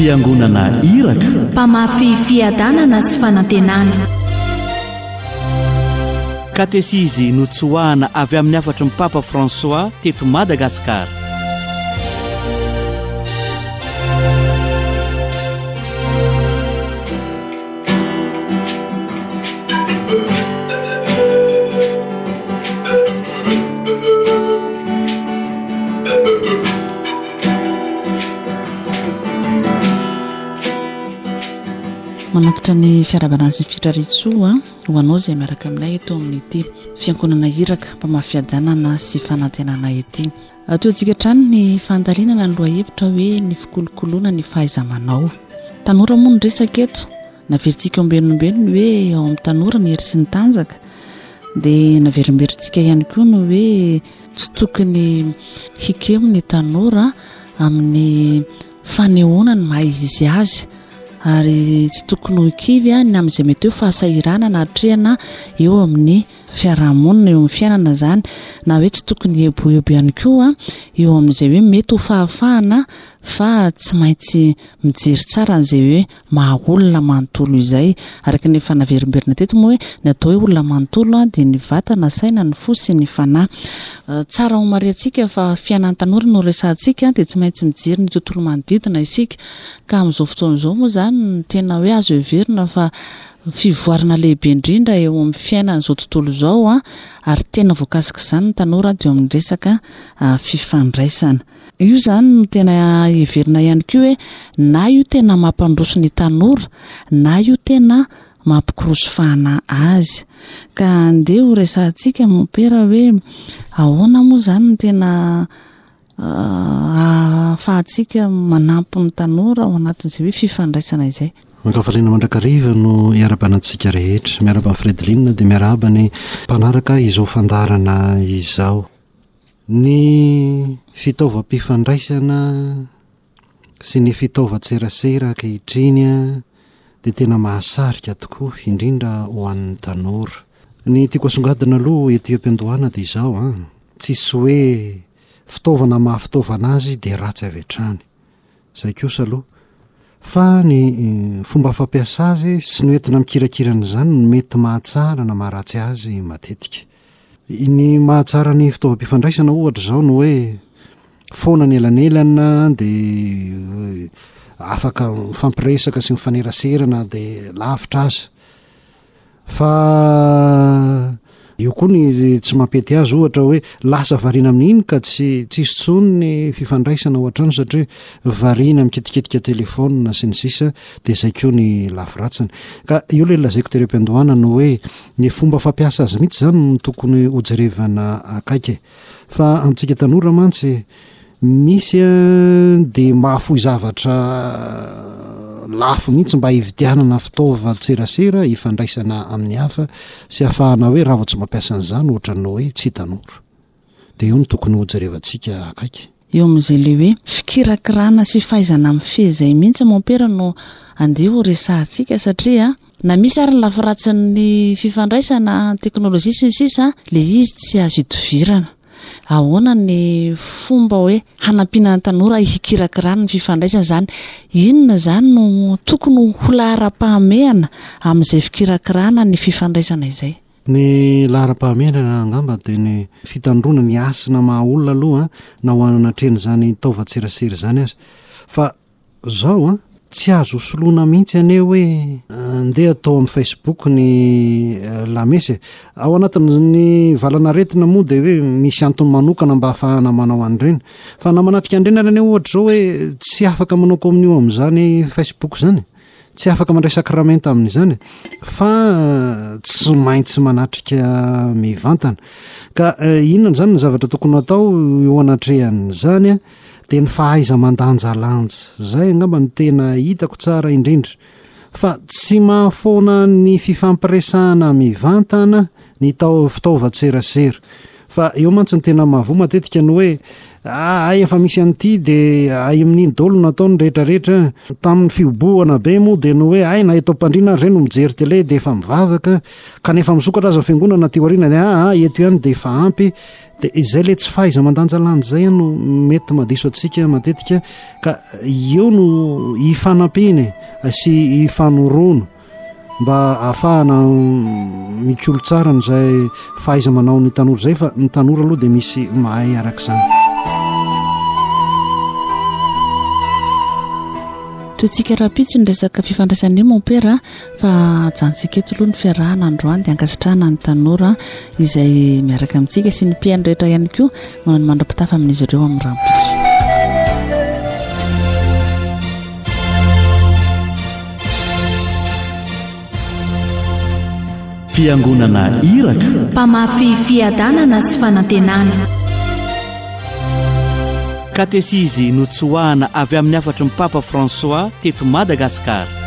fiangonana iraka, mpamafy fiadanana sy fanantenana. katesizy notsoahana avy amin'ny afatry ny Papa François teto Madagasikara. Manatitra ny fiarabanasy fitraritsoa ho anao izay miaraka aminay eto amin'ity fiangonana iraka mpamafiadanana sy fanantenana ity. Ataontsika trano ny fandalinana ny lohahevitra hoe ny fikolokoloana ny fahaiza-manao. Tanora moa ny resaka eto, naverintsika ombenombeno hoe ao amin'ny tanora ny hery sy ny tanjaka, dia naverimberitsika ihany koa no hoe tsy tokony hikemo ny tanora amin'ny fanehoana ny maha-izy azy, ary tsy tokony ho kivy ny amin'izay mety eo fahasahirana na hatrehana eo amin'ny fiarahamonina, eo amin'ny fiainana zany, na hoe tsy tokony eboebo ihany koa eo amin'izay hoe mety ho fahafahana fa tsy maintsy mijery tsara an'izay hoe maha olona manontolo izay. Araka ny efa naverimberina teto moa hoe natao hoe olona manontolo dia ny vatana, saina, ny fo sy ny fanahy. Tsara ho mariantsika fa fiainan'ny tanora no resantsika dia tsy maintsy mijery ny tontolo manodidina isika, ka amin'izao fotoana izao moa zany ny tena hoe azo heverina fa fivoarana lehibe indrindra eo amin'ny fiainan'izao tontolo izao ary tena voakasika izany ny tanora dia amin'ny resaka fifandraisana. Io zany no tena heverina ihany koa hoe na io tena mampandroso ny tanora na io tena mampikirosofahana azy. Ka andeha ho resantsika mopera hoe ahoana moa zany no tena ahafahantsika manampy ny tanora ao anatin'izay hoe fifandraisana izay. Mankafaliana mandrakariva no iarabanantsika rehetra, miaraba ny Fredeline dia miaraba ny mpanaraka izao fandarana izao. Ny fitaovam-pifandraisana sy ny fitaovan-tserasera ankehitriny dia tena mahasarika tokoa indrindra ho an'ny tanora. Ny tiako asongadina aloha eto am-piandohana dia izao tsisy hoe fitaovana mahafitaovana azy dia ratsy avy hatrany, izay kosa aloha fa ny fomba fampiasa azy sy ny entina mikirakirana izany no mety mahatsara na maharatsy azy matetika. Ny mahatsara ny fitaovam-pifandraisana ohatra izao no hoe foana ny elanelana dia afaka mifampiresaka sy mifaneraserana dia lavitra azy, fa io koa ny tsy mampety azy ohatra hoe lasa variana amin'iny ka tsy tsony ny fifandraisana ohatra any satria variana miketiketika telefona sy ny sisa dia izay koa ny lafiratsiny. Ka io le lazaiko terem-piandohana no hoe ny fomba fampiasa azy mihitsy izany no tokony hojerevana akaiky, fa amintsika tanora mantsy misy dia mahafoy zavatra lafo mihitsy mba hividianana fitaovan-tserasera hifandraisana amin'ny hafa sy ahafahana hoe raha vao tsy mampiasa an'izany ohatranao hoe tsy tanora. Dia io no tokony hojerevantsika akaiky. Eo amin'izay le hoe fikirakirana sy fahaizana amin'ny fehizay mihitsy mampera no andeha ho resantsika, satria na misy ary ny lafiratsin'ny fifandraisana teknôlôjia sy ny sisa le izy tsy azo idovirana. Ahoana ny fomba hoe hanampiana ny tanora hikirakirana ny fifandraisana zany, inona zany no tokony ho lahara-pahamehana amin'izay fikirakirana ny fifandraisana izay? Ny lahara-pahamehana angamba dia ny fitandrona ny asina maha olona aloha na ho anatreny zany taovan-tserasera zany azy, fa zao tsy azo soloana mihitsy aneo hoe andeha atao amin'ny Facebook ny lamesy. Ao anatin'ny valana retina moa dia hoe misy antony manokana mba ahafahana manao an'ireny, fa na manatrika andrena any ohatra zao hoe tsy afaka manao kominio amin'izany Facebook zany, tsy afaka mandray sakramenta amin'izany, fa tsy maintsy manatrika mivantana. Ka inona zany ny zavatra tokony atao eo anatrehan'izany dia ny fahaiza mandanjalanja. Zay angamba ny tena hitako tsara indrindra, fa tsy mahafoana ny fifampiresahana mivantana ny fitaovan-tserasera, fa eo mantsy ny tena mahavoa matetika ny hoe ay efa misy an'ity de ay amin'iny dolo nataony rehetrarehetra tamin'ny fioboana be moa de no hoe ay na eto ampandrina reny no mijery tele de efa mivavaka kanefa misokatra aza fiangonana tyorina de eto ihany de efa ampy de izay le tsy fahaiza mandanjalany zay no mety madiso atsika matetika ka eo no ifanampiny sy ifanorono mba ahafahana mikolo tsara n'izay fahaiza manao ny tanora zay fa ny tanora aloha de misy mahay arak'izany. toetsika raha-pitsy ny resaka fifandraisany mompera fa ajantsika eto aloha ny fiarahana androany de ankasitrahana ny tanora izay miaraka amintsika sy ny mpiaino rehetra ihany koa manao ny mandra-pitafa amin'izy ireo amin'ny raha-pitso. fiangonana iraka mpamafy fiadanana sy fanantenana katesizy notsoahana avy amin'ny afatry ny papa François teto Madagasikara.